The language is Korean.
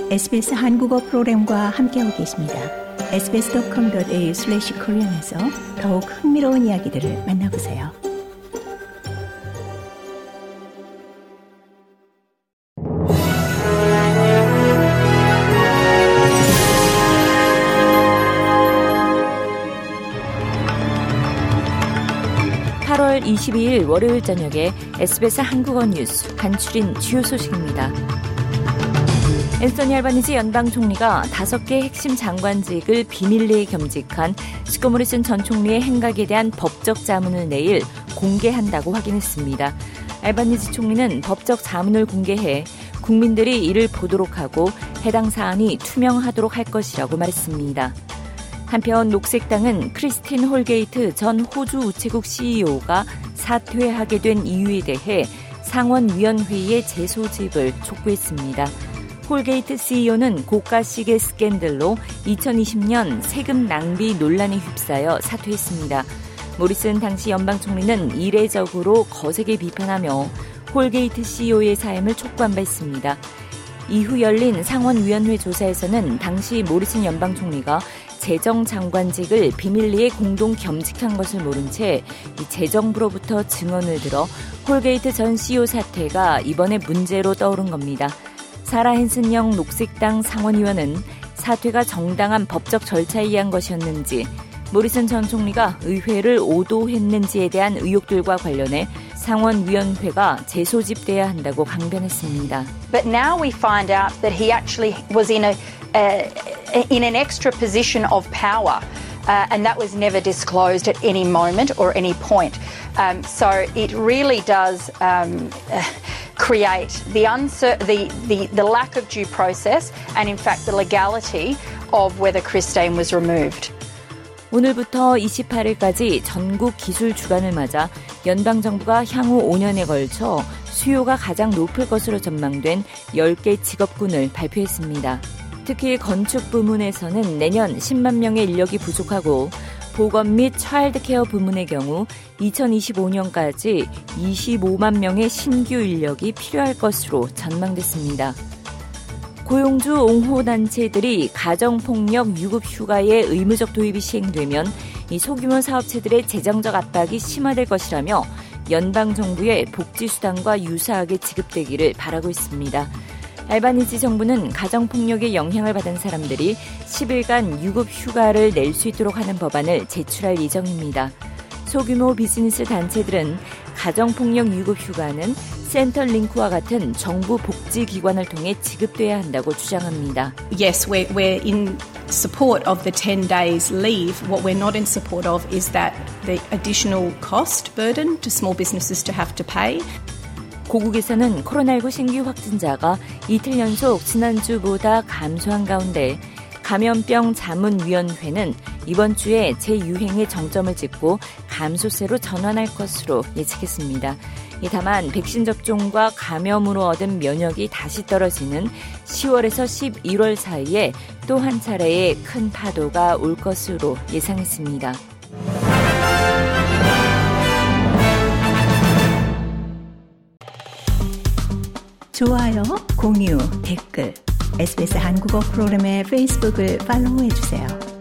SBS 한국어 프로그램과 함께하고 계십니다. sbs.com.au/korean에서 더욱 흥미로운 이야기들을 만나보세요. (8월 22일) 월요일 저녁에 SBS 한국어 뉴스 간추린 주요 소식입니다. 앤서니 알바니지 연방 총리가 5개 핵심 장관직을 비밀리에 겸직한 스콧 모리슨 전 총리의 행각에 대한 법적 자문을 내일 공개한다고 확인했습니다. 알바니지 총리는 법적 자문을 공개해 국민들이 이를 보도록 하고 해당 사안이 투명하도록 할 것이라고 말했습니다. 한편 녹색당은 크리스틴 홀게이트 전 호주 우체국 CEO가 사퇴하게 된 이유에 대해 상원위원회의 재소집을 촉구했습니다. 홀게이트 CEO는 고가시계 스캔들로 2020년 세금 낭비 논란에 휩싸여 사퇴했습니다. 모리슨 당시 연방총리는 이례적으로 거세게 비판하며 홀게이트 CEO의 사임을 촉구한 바 있습니다. 이후 열린 상원위원회 조사에서는 당시 모리슨 연방총리가 재정장관직을 비밀리에 공동 겸직한 것을 모른 채 재정부로부터 증언을 들어 홀게이트 전 CEO 사퇴가 이번에 문제로 떠오른 겁니다. 사라 헨슨 영 녹색당 상원의원은 사퇴가 정당한 법적 절차에 의한 것이었는지 모리슨 전 총리가 의회를 오도했는지에 대한 의혹들과 관련해 상원위원회가 재소집돼야 한다고 강변했습니다. But now we find out that he actually was in an extra position of power. And that was never disclosed at any moment or any point. So it really does create the lack of due process and in fact the legality of whether Christine was removed. 오늘부터 28일까지 전국 기술 주간을 맞아 연방정부가 향후 5년에 걸쳐 수요가 가장 높을 것으로 전망된 10개 직업군을 발표했습니다. 특히 건축 부문에서는 내년 10만 명의 인력이 부족하고 보건 및 차일드케어 부문의 경우 2025년까지 25만 명의 신규 인력이 필요할 것으로 전망됐습니다. 고용주 옹호단체들이 가정폭력 유급휴가의 의무적 도입이 시행되면 이 소규모 사업체들의 재정적 압박이 심화될 것이라며 연방정부의 복지수당과 유사하게 지급되기를 바라고 있습니다. 알바니지 정부는 가정폭력의 영향을 받은 사람들이 10일간 유급휴가를 낼 수 있도록 하는 법안을 제출할 예정입니다. 소규모 비즈니스 단체들은 가정폭력 유급휴가는 센터링크와 같은 정부 복지기관을 통해 지급돼야 한다고 주장합니다. Yes, we're in support of the 10 days leave. What we're not in support of is that the additional cost burden to small businesses to have to pay. 고국에서는 코로나19 신규 확진자가 이틀 연속 지난주보다 감소한 가운데 감염병 자문위원회는 이번 주에 재유행의 정점을 찍고 감소세로 전환할 것으로 예측했습니다. 다만 백신 접종과 감염으로 얻은 면역이 다시 떨어지는 10월에서 11월 사이에 또 한 차례의 큰 파도가 올 것으로 예상했습니다. 좋아요, 공유, 댓글, SBS 한국어 프로그램의 페이스북을 팔로우해주세요.